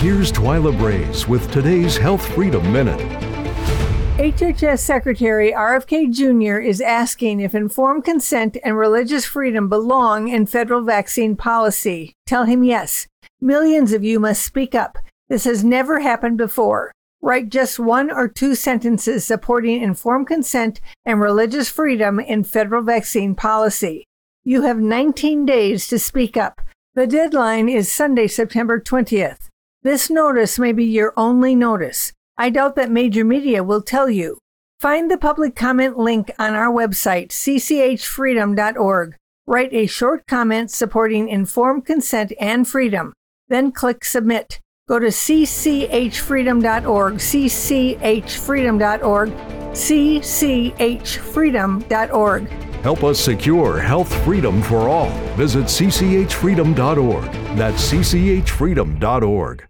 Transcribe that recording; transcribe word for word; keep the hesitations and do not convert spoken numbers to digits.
Here's Twyla Braze with today's Health Freedom Minute. H H S Secretary R F K Junior is asking if informed consent and religious freedom belong in federal vaccine policy. Tell him yes. Millions of you must speak up. This has never happened before. Write just one or two sentences supporting informed consent and religious freedom in federal vaccine policy. You have nineteen days to speak up. The deadline is Sunday, September twentieth. This notice may be your only notice. I doubt that major media will tell you. Find the public comment link on our website, c c h freedom dot org. Write a short comment supporting informed consent and freedom. Then click Submit. Go to c c h freedom dot org, c c h freedom dot org, c c h freedom dot org. Help us secure health freedom for all. Visit c c h freedom dot org. That's c c h freedom dot org.